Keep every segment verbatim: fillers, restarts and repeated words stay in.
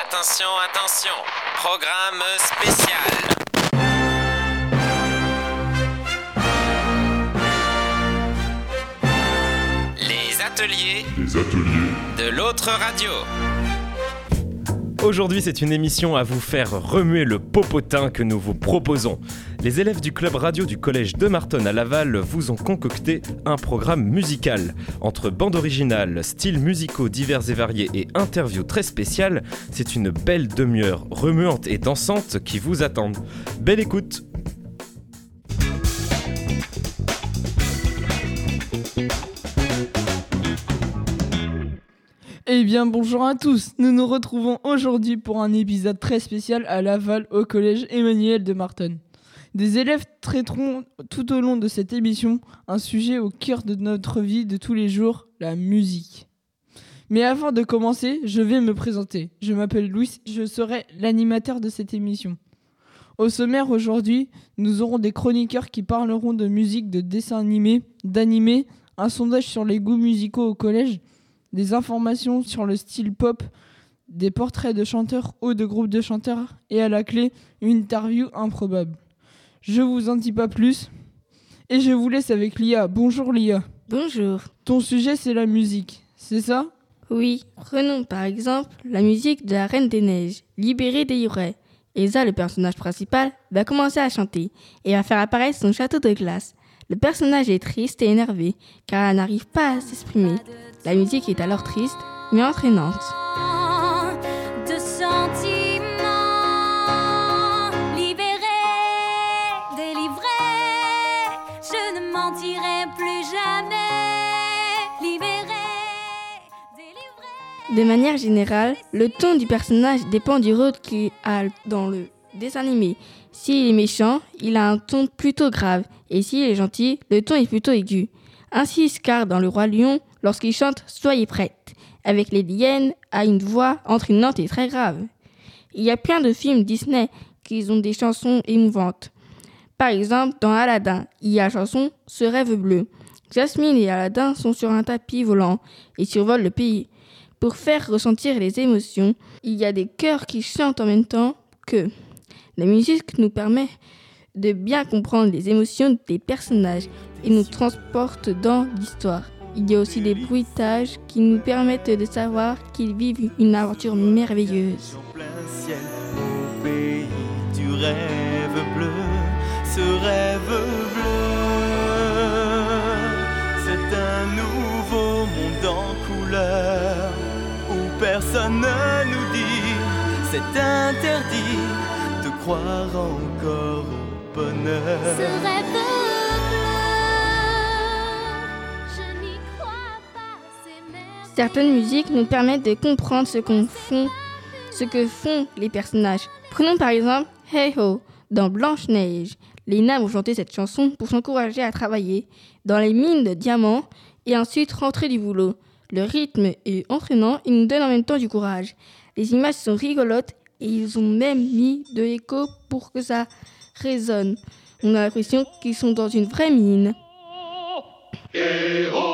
Attention, attention, programme spécial. Les ateliers, Les ateliers de l'autre radio. Aujourd'hui, c'est une émission à vous faire remuer le popotin que nous vous proposons. Les élèves du club radio du collège de Martonne à Laval vous ont concocté un programme musical. Entre bande originale, styles musicaux divers et variés et interviews très spéciales, c'est une belle demi-heure remuante et dansante qui vous attend. Belle écoute! Eh bien bonjour à tous, nous nous retrouvons aujourd'hui pour un épisode très spécial à Laval au collège Emmanuel de Martonne. Des élèves traiteront tout au long de cette émission un sujet au cœur de notre vie de tous les jours, la musique. Mais avant de commencer, je vais me présenter. Je m'appelle Louis, je serai l'animateur de cette émission. Au sommaire aujourd'hui, nous aurons des chroniqueurs qui parleront de musique, de dessins animés, d'animés, un sondage sur les goûts musicaux au collège, des informations sur le style pop, des portraits de chanteurs ou de groupes de chanteurs et à la clé, une interview improbable. Je vous en dis pas plus et je vous laisse avec Lia. Bonjour Lia. Bonjour. Ton sujet c'est la musique, c'est ça ? Oui, prenons par exemple la musique de la Reine des Neiges, Libérée, délivrée. Elsa, le personnage principal, va commencer à chanter et va faire apparaître son château de glace. Le personnage est triste et énervé car elle n'arrive pas à s'exprimer. La musique est alors triste, mais entraînante. De sentiments libérés, délivrés, je ne mentirai plus jamais. Libérés, délivrés. De manière générale, le ton du personnage dépend du rôle qu'il a dans le dessin animé. S'il est méchant, il a un ton plutôt grave, et s'il est gentil, le ton est plutôt aigu. Ainsi, Scar dans Le Roi Lion, lorsqu'il chante « Soyez prête », avec les hyènes, a une voix entraînante et très grave. Il y a plein de films Disney qui ont des chansons émouvantes. Par exemple, dans Aladdin, il y a la chanson « Ce rêve bleu ». Jasmine et Aladdin sont sur un tapis volant et survolent le pays. Pour faire ressentir les émotions, il y a des chœurs qui chantent en même temps que. La musique nous permet de bien comprendre les émotions des personnages et nous transporte dans l'histoire. Il y a aussi des bruitages qui nous permettent de savoir qu'ils vivent une aventure merveilleuse. Au plein ciel, au pays du rêve bleu, ce rêve bleu, c'est un nouveau monde en couleur, où personne ne nous dit, c'est interdit de croire encore au bonheur. Ce rêve bleu, je n'y crois pas, c'est merveilleux. Certaines musiques nous permettent de comprendre ce, qu'on font, ce que font les personnages. Prenons par exemple Hey Ho dans Blanche-Neige. Les nains vont chanter cette chanson pour s'encourager à travailler dans les mines de diamants et ensuite rentrer du boulot. Le rythme est entraînant et nous donne en même temps du courage. Les images sont rigolotes et ils ont même mis de l'écho pour que ça résonne. On a l'impression qu'ils sont dans une vraie mine. Hey ho,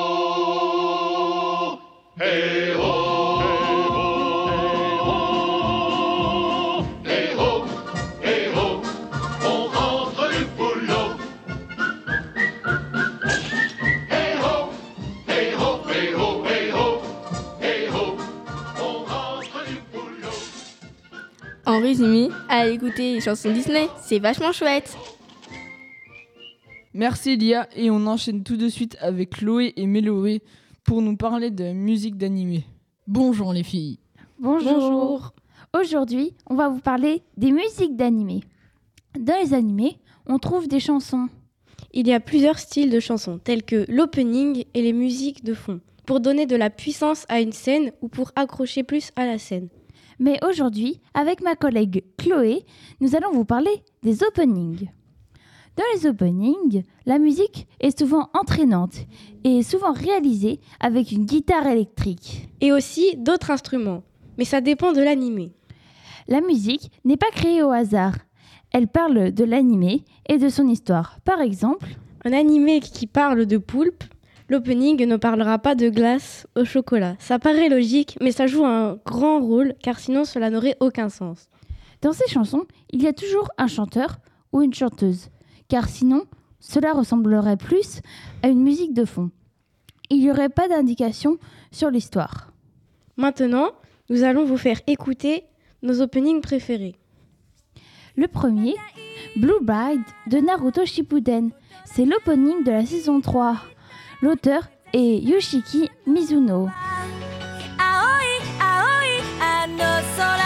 hey ho, hey ho, hey ho, on rentre du boulot. Hey ho, hey ho, hey ho, hey ho, hey ho, on rentre du boulot. En résumé, à écouter les chansons Disney, c'est vachement chouette. Merci Lia et on enchaîne tout de suite avec Chloé et Méloé pour nous parler de musique d'animé. Bonjour les filles. Bonjour. Bonjour. Aujourd'hui, on va vous parler des musiques d'animés. Dans les animés, on trouve des chansons. Il y a plusieurs styles de chansons, tels que l'opening et les musiques de fond, pour donner de la puissance à une scène ou pour accrocher plus à la scène. Mais aujourd'hui, avec ma collègue Chloé, nous allons vous parler des openings. Dans les openings, la musique est souvent entraînante et est souvent réalisée avec une guitare électrique. Et aussi d'autres instruments, mais ça dépend de l'animé. La musique n'est pas créée au hasard. Elle parle de l'animé et de son histoire. Par exemple, Un animé qui parle de poulpe, l'opening ne parlera pas de glace au chocolat. Ça paraît logique, mais ça joue un grand rôle, car sinon cela n'aurait aucun sens. Dans ces chansons, il y a toujours un chanteur ou une chanteuse, car sinon, cela ressemblerait plus à une musique de fond. Il n'y aurait pas d'indication sur l'histoire. Maintenant, nous allons vous faire écouter nos openings préférés. Le premier, Blue Bride de Naruto Shippuden. C'est l'opening de la saison trois. L'auteur est Yoshiki Mizuno. Aoi, aoi, ano sora.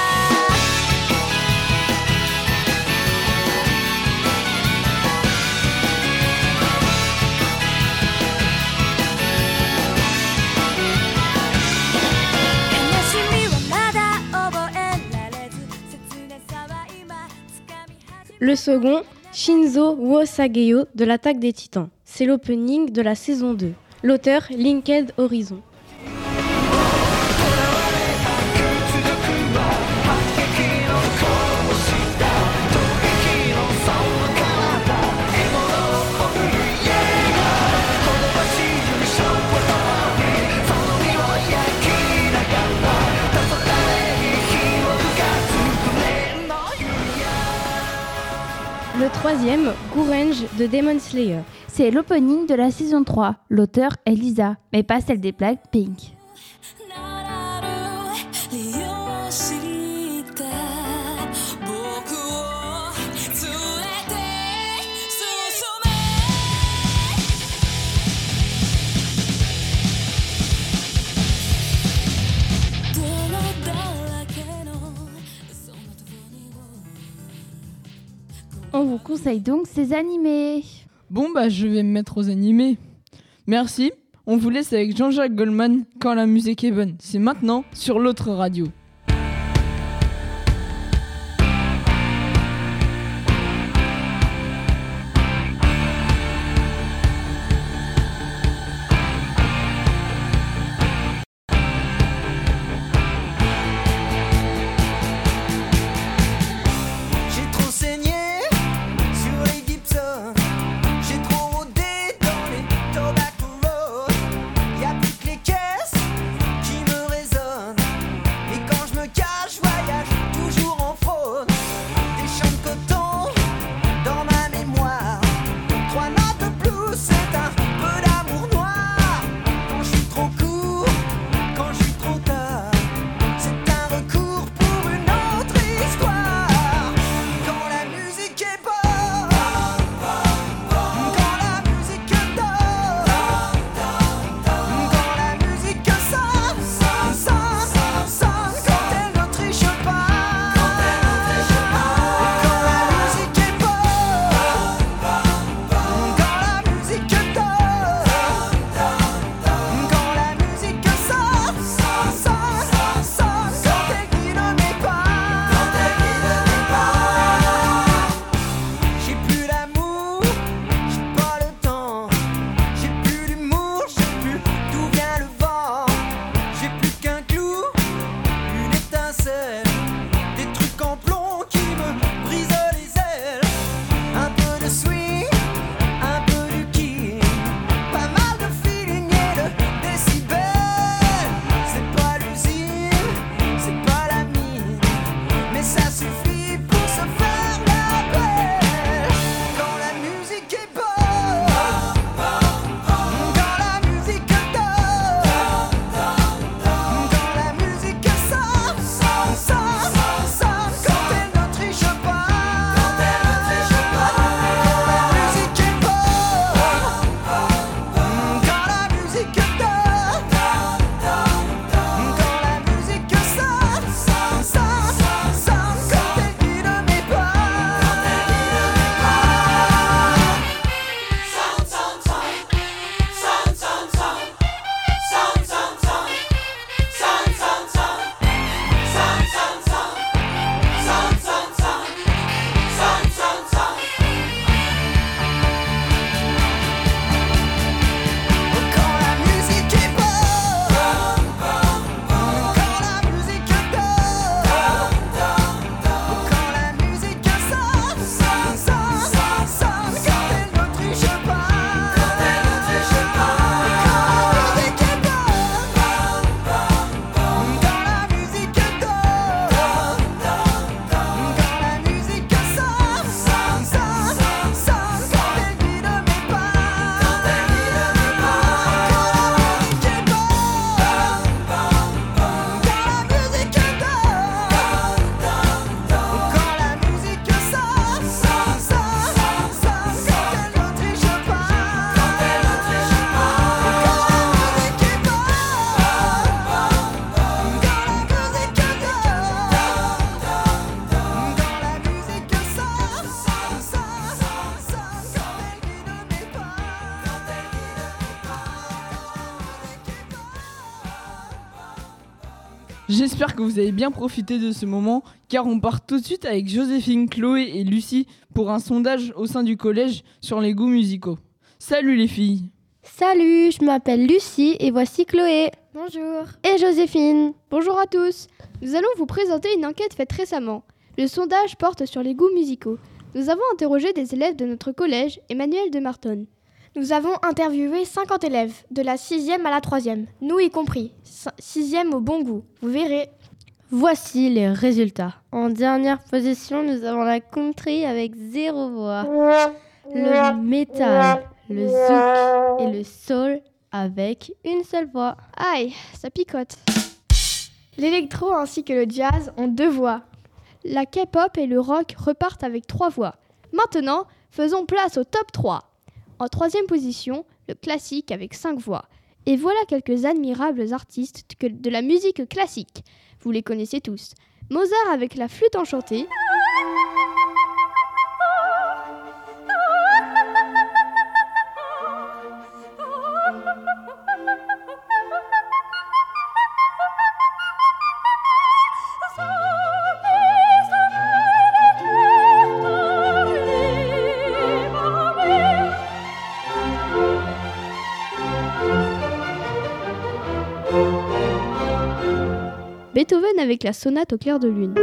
Le second, Shinzo Wosageyo de l'Attaque des Titans. C'est l'opening de la saison deux. L'auteur, Linked Horizon. Le troisième, Gurenge de Demon Slayer. C'est l'opening de la saison trois. L'auteur est Lisa, mais pas celle des Blackpink. On vous conseille donc ces animés. Bon bah je vais me mettre aux animés. Merci, on vous laisse avec Jean-Jacques Goldman, Quand la musique est bonne. C'est maintenant sur l'autre radio. Y'a plus que les caisses qui me résonnent. Et quand J'espère que vous avez bien profité de ce moment, car on part tout de suite avec Joséphine, Chloé et Lucie pour un sondage au sein du collège sur les goûts musicaux. Salut les filles! Salut, je m'appelle Lucie et voici Chloé. Bonjour. Et Joséphine. Bonjour à tous. Nous allons vous présenter une enquête faite récemment. Le sondage porte sur les goûts musicaux. Nous avons interrogé des élèves de notre collège, Emmanuel de Martonne. Nous avons interviewé cinquante élèves, de la sixième à la troisième, nous y compris. sixième au bon goût, vous verrez. Voici les résultats. En dernière position, nous avons la country avec zéro voix. Le métal, le zouk et le soul avec une seule voix. Aïe, ça picote. L'électro ainsi que le jazz ont deux voix. La K-pop et le rock repartent avec trois voix. Maintenant, faisons place au top trois. En troisième position, le classique avec cinq voix. Et voilà quelques admirables artistes de la musique classique. Vous les connaissez tous. Mozart avec la flûte enchantée. Beethoven avec la sonate au clair de lune.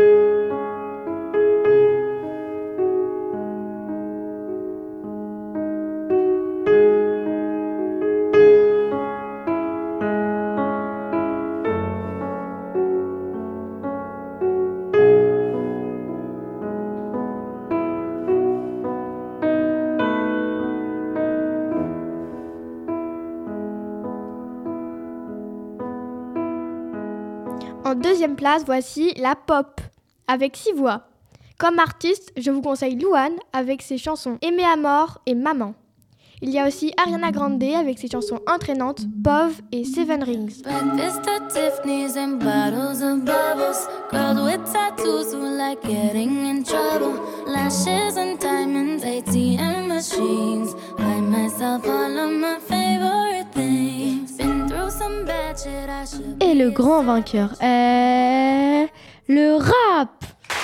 En deuxième place, voici la pop, avec six voix. Comme artiste, je vous conseille Louane avec ses chansons Aimer à mort et Maman. Il y a aussi Ariana Grande avec ses chansons entraînantes, Pov et Seven Rings. Breakfast at Tiffany's and bottles of bubbles. Girls with tattoos who like getting in trouble. Lashes and diamonds, A T M machines. Buy myself all of my favorite things. Been through some bad shit, I should. Et le grand vainqueur est le rap.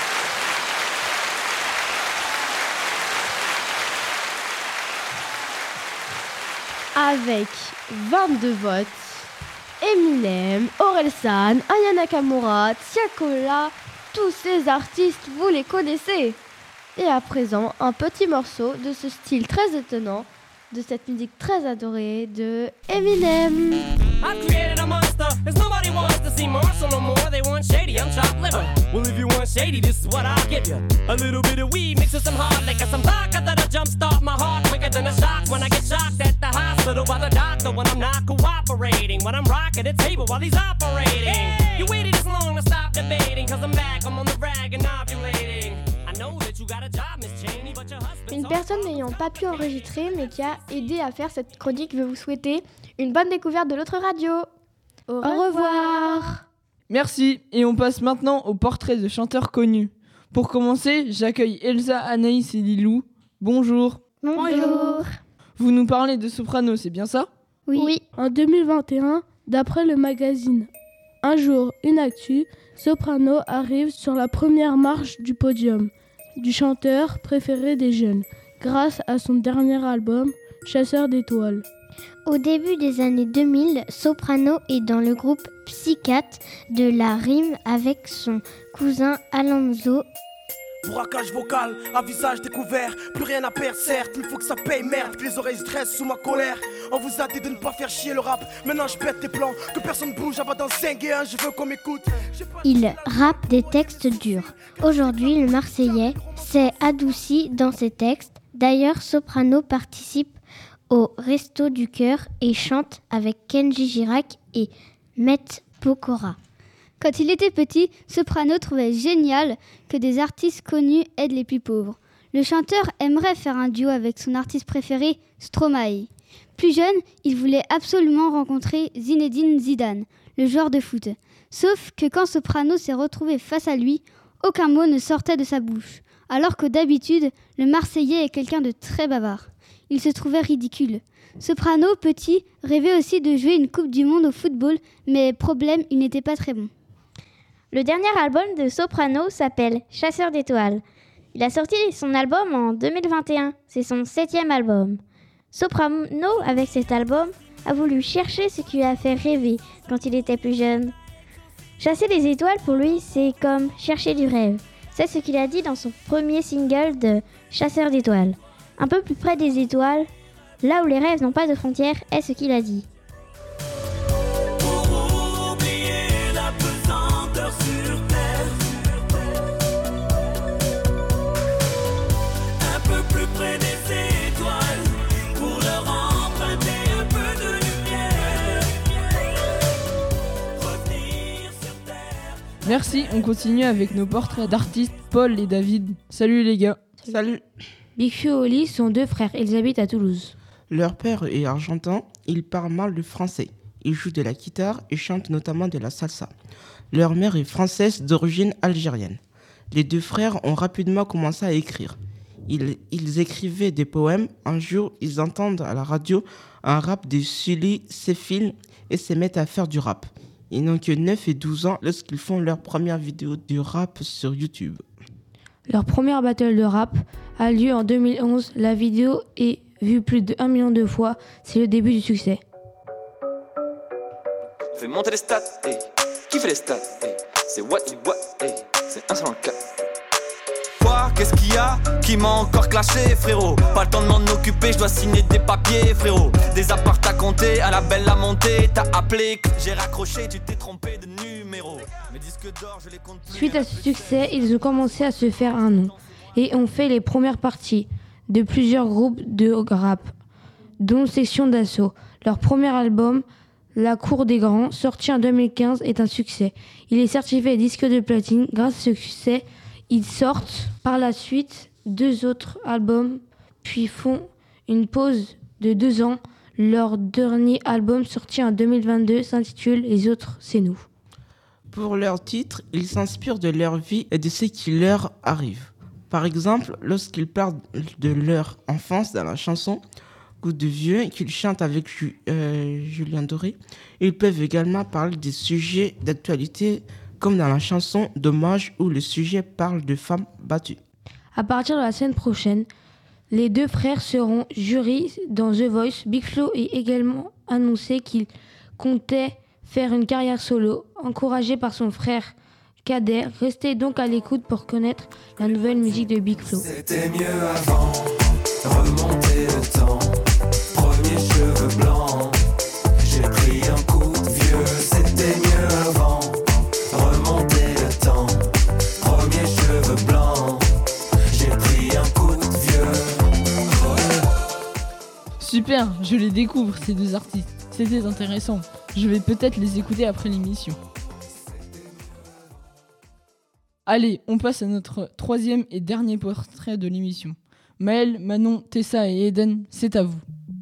Avec vingt-deux votes, Eminem, Orelsan, Aya Nakamura, Tiakola, tous ces artistes, vous les connaissez. Et à présent, un petit morceau de ce style très étonnant, de cette musique très adorée de Eminem. I've created a monster, cause nobody wants to see Marshall no more. They want shady, I'm chopped liver. Well, if you want shady, this is what I'll give you. A little bit of weed mixed with some hard liquor, some vodka that'll jumpstart my heart quicker than a shock when I get shocked at the hospital by the doctor when I'm not cooperating. When I'm rocking the table while he's operating. Hey! You waited this long to stop debating, cause I'm back, I'm on the rag and ovulating. I know that you got a job, Miss Cheney, but your husband. Une personne n'ayant pas pu enregistrer mais qui a aidé à faire cette chronique veut vous souhaiter une bonne découverte de l'autre radio. Au, Au revoir. revoir. Merci, et on passe maintenant au portrait de chanteurs connus. Pour commencer, j'accueille Elsa, Anaïs et Lilou. Bonjour. Bonjour. Vous nous parlez de soprano, c'est bien ça ? Oui. oui. En deux mille vingt et un, d'après le magazine Un jour, une actu, Soprano arrive sur la première marche du podium du chanteur préféré des jeunes, grâce à son dernier album, Chasseur d'étoiles. Au début des années deux mille, Soprano est dans le groupe Psychiatre de la rime avec son cousin Alonso. Braquage vocal, à visage découvert, plus rien à perdre certes, il faut que ça paye merde, que les oreilles stressent sous ma colère. On vous a dit de ne pas faire chier le rap, maintenant je pète tes plans, que personne bouge avant d'en cinq et un, je veux qu'on m'écoute. Il rappe des textes durs. Aujourd'hui, le Marseillais s'est adouci dans ses textes. D'ailleurs, Soprano participe au Resto du Cœur et chante avec Kenji Girac et Met Pokora. Quand il était petit, Soprano trouvait génial que des artistes connus aident les plus pauvres. Le chanteur aimerait faire un duo avec son artiste préféré, Stromae. Plus jeune, il voulait absolument rencontrer Zinedine Zidane, le joueur de foot. Sauf que quand Soprano s'est retrouvé face à lui, aucun mot ne sortait de sa bouche. Alors que d'habitude, le Marseillais est quelqu'un de très bavard. Il se trouvait ridicule. Soprano, petit, rêvait aussi de jouer une Coupe du Monde au football, mais problème, il n'était pas très bon. Le dernier album de Soprano s'appelle Chasseur d'étoiles. Il a sorti son album en deux mille vingt et un. C'est son septième album. Soprano, avec cet album, a voulu chercher ce qui lui a fait rêver quand il était plus jeune. Chasser les étoiles, pour lui, c'est comme chercher du rêve. C'est ce qu'il a dit dans son premier single de Chasseur d'étoiles. Un peu plus près des étoiles, là où les rêves n'ont pas de frontières, est ce qu'il a dit. Pour oublier la pesanteur sur terre, un peu plus près des étoiles, pour leur emprunter un peu de lumière, revenir sur terre. Merci, on continue avec nos portraits d'artistes Paul et David. Salut les gars. Salut. Big Flo et Oli sont deux frères, ils habitent à Toulouse. Leur père est argentin, il parle mal le français. Il joue de la guitare et chante notamment de la salsa. Leur mère est française d'origine algérienne. Les deux frères ont rapidement commencé à écrire. Ils, ils écrivaient des poèmes. Un jour, ils entendent à la radio un rap de Sully Céphile et se mettent à faire du rap. Ils n'ont que neuf et douze ans lorsqu'ils font leur première vidéo de rap sur YouTube. Leur première battle de rap a lieu en deux mille onze. La vidéo est vue plus de un million de fois. C'est le début du succès. Fais monter les stats, hey. Qui fait les stats, hey. C'est what you what, hey. C'est un sur le quatre. Quoi, qu'est-ce qu'il y a qui m'a encore clashé, frérot? Pas le temps de m'en occuper, je dois signer des papiers, frérot. Des apparts à compter, à la belle la montée. T'as appelé, j'ai raccroché, tu t'es trompé de numéro. Mes disques d'or, je les compte plus. Suite à ce succès, ils ont commencé à se faire un nom et ont fait les premières parties de plusieurs groupes de rap, dont Section d'Assaut. Leur premier album, La Cour des Grands, sorti en deux mille quinze, est un succès. Il est certifié disque de platine. Grâce à ce succès, ils sortent par la suite deux autres albums, puis font une pause de deux ans. Leur dernier album, sorti en deux mille vingt-deux, s'intitule Les autres, c'est nous. Pour leurs titres, ils s'inspirent de leur vie et de ce qui leur arrive. Par exemple, lorsqu'ils parlent de leur enfance dans la chanson Goût de vieux qu'ils chantent avec Ju- euh, Julien Doré, ils peuvent également parler des sujets d'actualité comme dans la chanson Dommage où le sujet parle de femmes battues. À partir de la semaine prochaine, les deux frères seront jurys dans The Voice. Big Flo a également annoncé qu'il comptait faire une carrière solo, encouragé par son frère Kader. Restez donc à l'écoute pour connaître la nouvelle musique de Big Flo. C'était mieux avant, remonter le temps. Premier cheveux blancs, j'ai pris un coup de vieux. C'était mieux avant, remonter le temps. Premier cheveux blancs, j'ai pris un coup de vieux. Super, je les découvre ces deux artistes. C'était intéressant. Je vais peut-être les écouter après l'émission. Allez, on passe à notre troisième et dernier portrait de l'émission. Maëlle, Manon, Tessa et Eden, c'est à vous.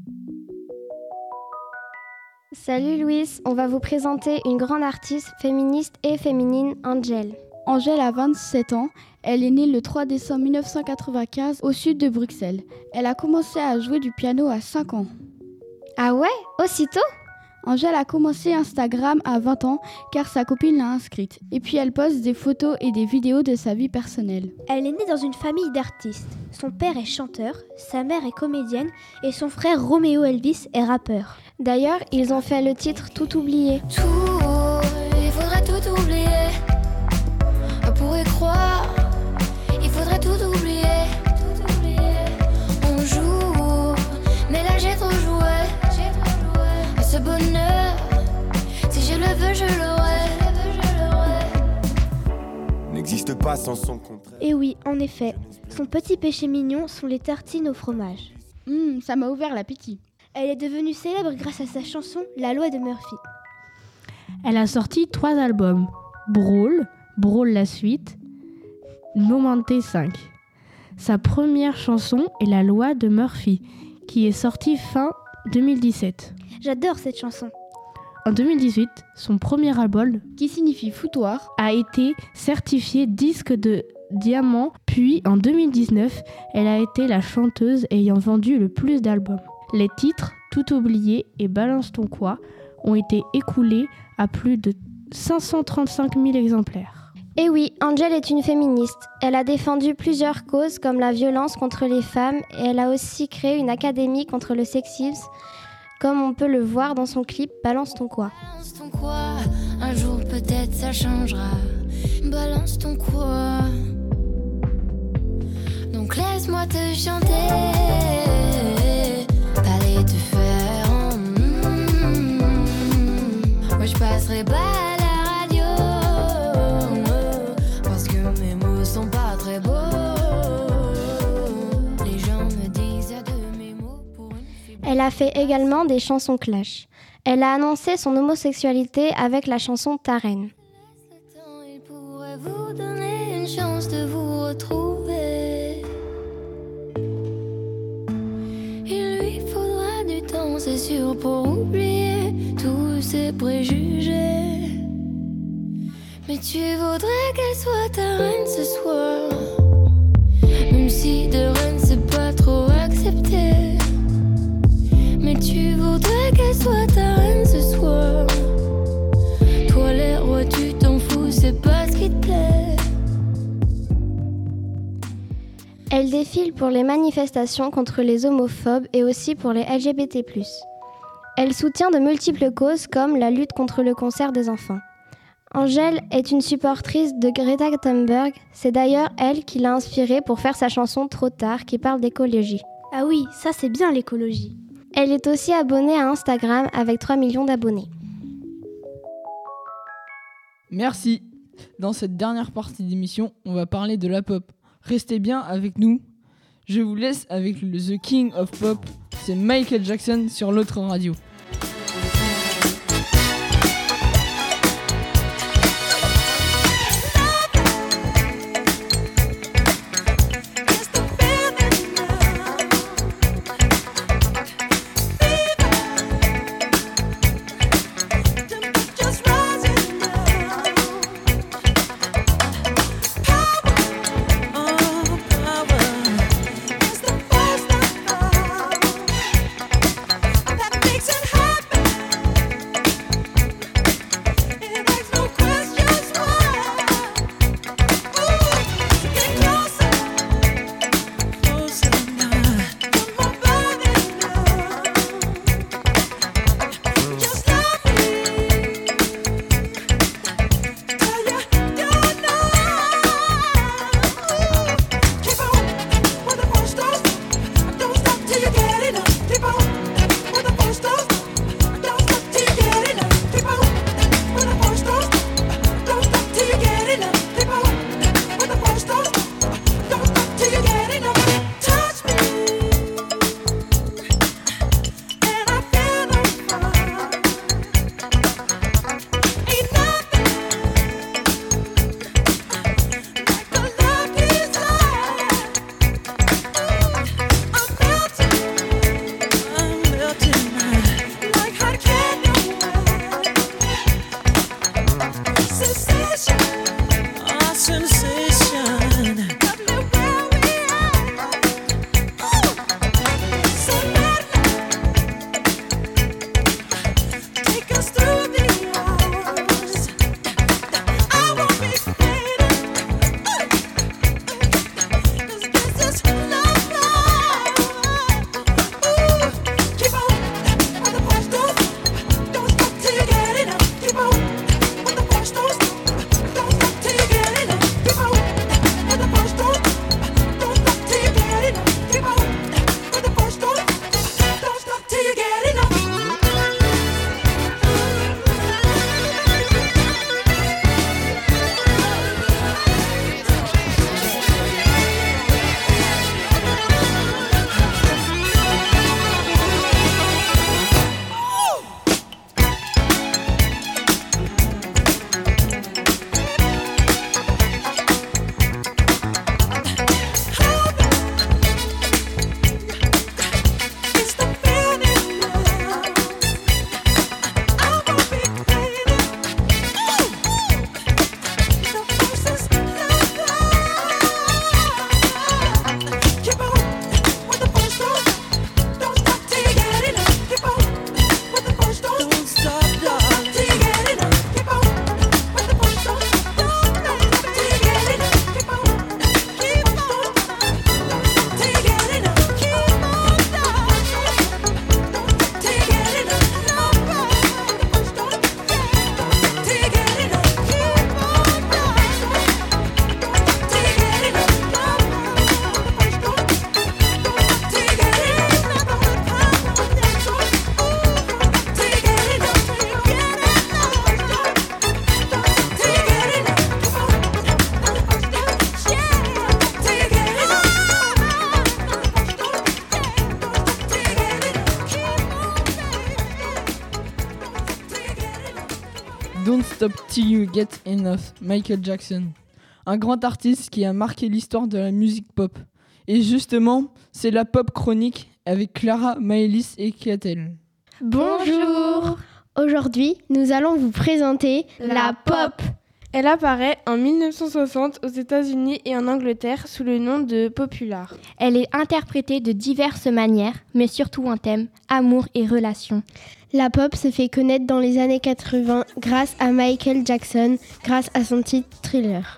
Salut Louise, on va vous présenter une grande artiste féministe et féminine, Angèle. Angèle a vingt-sept ans, elle est née le trois décembre mille neuf cent quatre-vingt-quinze au sud de Bruxelles. Elle a commencé à jouer du piano à cinq ans. Ah ouais, aussitôt ? Angèle a commencé Instagram à vingt ans car sa copine l'a inscrite. Et puis elle poste des photos et des vidéos de sa vie personnelle. Elle est née dans une famille d'artistes. Son père est chanteur, sa mère est comédienne et son frère Roméo Elvis est rappeur. D'ailleurs, ils ont fait le titre Tout oublier. Tout, il faudrait tout oublier. On pourrait croire, il faudrait tout oublier. Tout oublier. On joue, mais là j'ai trop joué. Ce bonheur, si je le veux, je l'aurai. N'existe pas sans son contraire. Et oui, en effet, son petit péché mignon sont les tartines au fromage. Hum, ça m'a ouvert l'appétit. Elle est devenue célèbre grâce à sa chanson La Loi de Murphy. Elle a sorti trois albums, Brawl, Brawl la suite, Momenté cinq. Sa première chanson est La Loi de Murphy, qui est sortie fin deux mille dix-sept. J'adore cette chanson. En deux mille dix-huit, son premier album, qui signifie foutoir, a été certifié disque de diamant, puis en deux mille dix-neuf, elle a été la chanteuse ayant vendu le plus d'albums. Les titres Tout oublié et Balance ton quoi ont été écoulés à plus de cinq cent trente-cinq mille exemplaires. Eh oui, Angel est une féministe. Elle a défendu plusieurs causes comme la violence contre les femmes et elle a aussi créé une académie contre le sexisme, comme on peut le voir dans son clip Balance ton quoi. Balance ton quoi, un jour peut-être ça changera. Balance ton quoi. Donc laisse-moi te chanter, parler te faire. Mm-hmm. Moi je passerai pas à la radio, parce que mes mots sont pas très beaux. Les gens me disent de mes mots pour une fille. Elle a fait également des chansons clash. Elle a annoncé son homosexualité avec la chanson Ta reine. Il pourrait vous donner une chance de vous retrouver. Il lui faudra du temps, c'est sûr, pour oublier tous ses préjugés. Mais tu voudrais qu'elle soit ta reine ce soir, même si de reine c'est pas trop accepté. Mais tu voudrais qu'elle soit ta reine ce soir. Toi les rois tu t'en fous, c'est pas ce qui te plaît. Elle défile pour les manifestations contre les homophobes et aussi pour les L G B T plus. Elle soutient de multiples causes comme la lutte contre le cancer des enfants. Angèle est une supportrice de Greta Thunberg. C'est d'ailleurs elle qui l'a inspirée pour faire sa chanson Trop tard qui parle d'écologie. Ah oui, ça c'est bien l'écologie. Elle est aussi abonnée à Instagram avec trois millions d'abonnés. Merci. Dans cette dernière partie d'émission, on va parler de la pop. Restez bien avec nous. Je vous laisse avec le The King of Pop. C'est Michael Jackson sur l'autre radio. Makes it Stop Till You Get Enough, Michael Jackson. Un grand artiste qui a marqué l'histoire de la musique pop. Et justement, c'est la pop chronique avec Clara, Maëlys et Katel. Bonjour. Aujourd'hui, nous allons vous présenter la pop. Elle apparaît en mille neuf cent soixante aux États-Unis et en Angleterre sous le nom de Popular. Elle est interprétée de diverses manières, mais surtout un thème, amour et relations. La pop se fait connaître dans les années quatre-vingts grâce à Michael Jackson, grâce à son titre Thriller.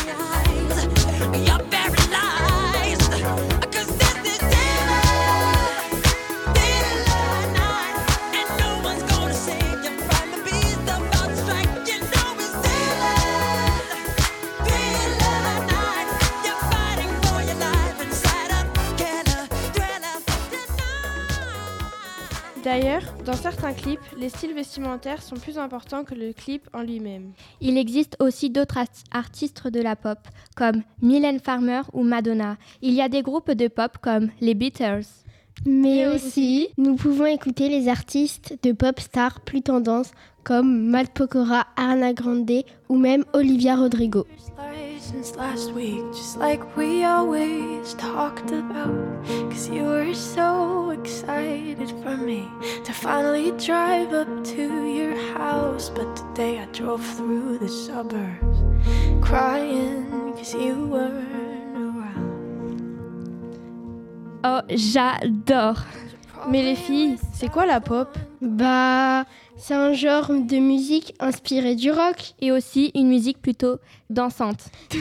D'ailleurs, dans certains clips, les styles vestimentaires sont plus importants que le clip en lui-même. Il existe aussi d'autres artistes de la pop, comme Mylène Farmer ou Madonna. Il y a des groupes de pop comme les Beatles. Mais aussi, nous pouvons écouter les artistes de pop stars plus tendance, comme Matt Pokora, Ariana Grande ou même Olivia Rodrigo. Since last week, just like we always talked about. Cause you were so excited for me to finally drive up to your house. But today I drove through the suburbs crying cause you weren't around. Oh, j'adore! Mais les filles, c'est quoi la pop? Bah, c'est un genre de musique inspiré du rock. Et aussi une musique plutôt dansante.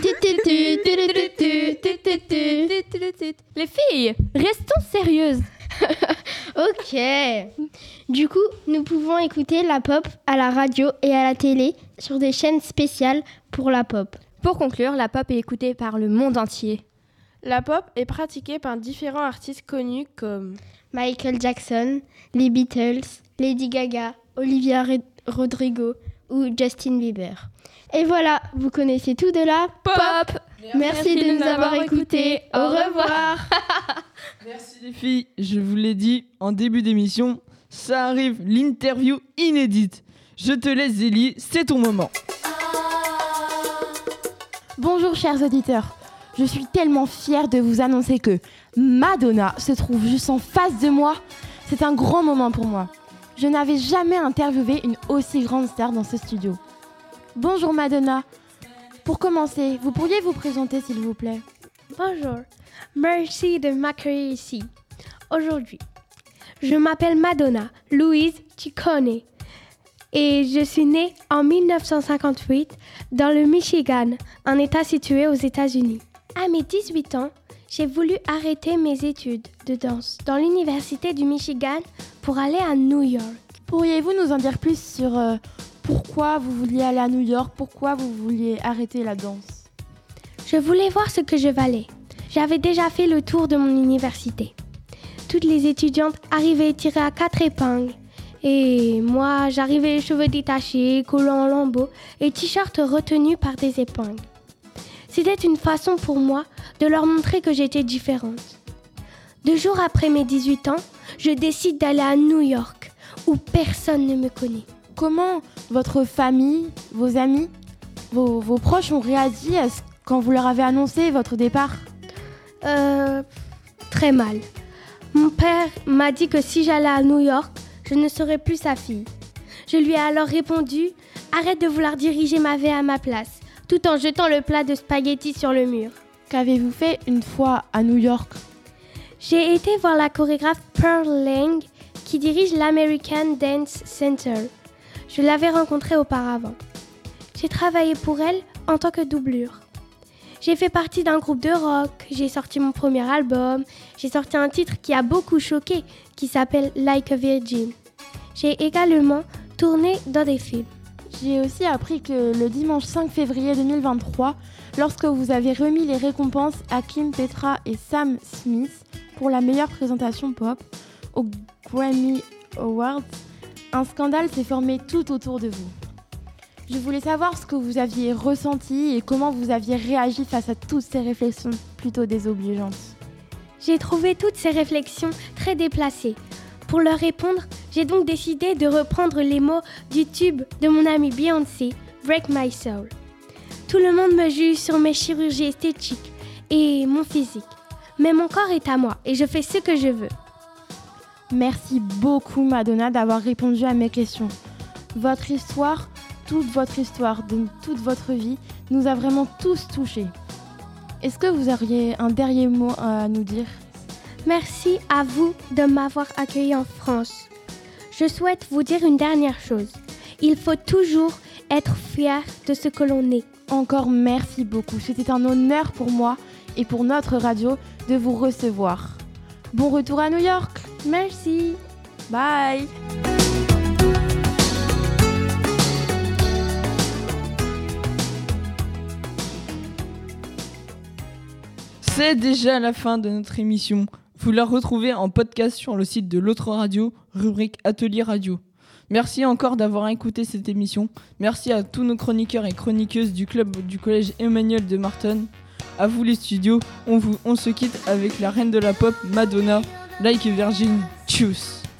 Les filles, restons sérieuses. Ok. Du coup, nous pouvons écouter la pop à la radio et à la télé sur des chaînes spéciales pour la pop. Pour conclure, la pop est écoutée par le monde entier. La pop est pratiquée par différents artistes connus comme Michael Jackson, les Beatles, Lady Gaga, Olivia Rodrigo ou Justin Bieber. Et voilà, vous connaissez tout de la pop. pop. Merci, Merci de, de nous avoir écoutés. Au revoir. Merci les filles. Je vous l'ai dit en début d'émission, ça arrive, l'interview inédite. Je te laisse Zélie, c'est ton moment. Bonjour chers auditeurs. Je suis tellement fière de vous annoncer que Madonna se trouve juste en face de moi. C'est un grand moment pour moi. Je n'avais jamais interviewé une aussi grande star dans ce studio. Bonjour Madonna. Pour commencer, vous pourriez vous présenter s'il vous plaît? Bonjour, merci de m'accueillir ici. Aujourd'hui, je m'appelle Madonna Louise Ciccone et je suis née en mille neuf cent cinquante-huit dans le Michigan, un état situé aux États-Unis. À mes dix-huit ans, j'ai voulu arrêter mes études de danse dans l'université du Michigan pour aller à New York. Pourriez-vous nous en dire plus sur euh, pourquoi vous vouliez aller à New York, pourquoi vous vouliez arrêter la danse? Je voulais voir ce que je valais. J'avais déjà fait le tour de mon université. Toutes les étudiantes arrivaient tirées à quatre épingles. Et moi, j'arrivais les cheveux détachés, collants en lambeaux et t-shirts retenus par des épingles. C'était une façon pour moi de leur montrer que j'étais différente. Deux jours après mes dix-huit ans, je décide d'aller à New York, où personne ne me connaît. Comment votre famille, vos amis, vos, vos proches ont réagi à ce, quand vous leur avez annoncé votre départ? Euh, très mal. Mon père m'a dit que si j'allais à New York, je ne serais plus sa fille. Je lui ai alors répondu « Arrête de vouloir diriger ma vie à ma place », tout en jetant le plat de spaghettis sur le mur. Qu'avez-vous fait une fois à New York? J'ai été voir la chorégraphe Pearl Lang qui dirige l'American Dance Center. Je l'avais rencontrée auparavant. J'ai travaillé pour elle en tant que doublure. J'ai fait partie d'un groupe de rock, j'ai sorti mon premier album, j'ai sorti un titre qui a beaucoup choqué, qui s'appelle Like a Virgin. J'ai également tourné dans des films. J'ai aussi appris que le dimanche cinq février deux mille vingt-trois, lorsque vous avez remis les récompenses à Kim Petra et Sam Smith pour la meilleure présentation pop aux Grammy Awards, un scandale s'est formé tout autour de vous. Je voulais savoir ce que vous aviez ressenti et comment vous aviez réagi face à toutes ces réflexions plutôt désobligeantes. J'ai trouvé toutes ces réflexions très déplacées. Pour leur répondre, j'ai donc décidé de reprendre les mots du tube de mon amie Beyoncé, Break My Soul. Tout le monde me juge sur mes chirurgies esthétiques et mon physique. Mais mon corps est à moi et je fais ce que je veux. Merci beaucoup Madonna d'avoir répondu à mes questions. Votre histoire, toute votre histoire de toute votre vie, nous a vraiment tous touchés. Est-ce que vous auriez un dernier mot à nous dire ? Merci à vous de m'avoir accueilli en France. Je souhaite vous dire une dernière chose. Il faut toujours être fier de ce que l'on est. Encore merci beaucoup. C'était un honneur pour moi et pour notre radio de vous recevoir. Bon retour à New York. Merci. Bye. C'est déjà la fin de notre émission. Vous la retrouvez en podcast sur le site de l'autre radio, rubrique Atelier Radio. Merci encore d'avoir écouté cette émission. Merci à tous nos chroniqueurs et chroniqueuses du club du collège Emmanuel de Marton. À vous les studios, on, vous, on se quitte avec la reine de la pop, Madonna, Like a Virgin, tchuss.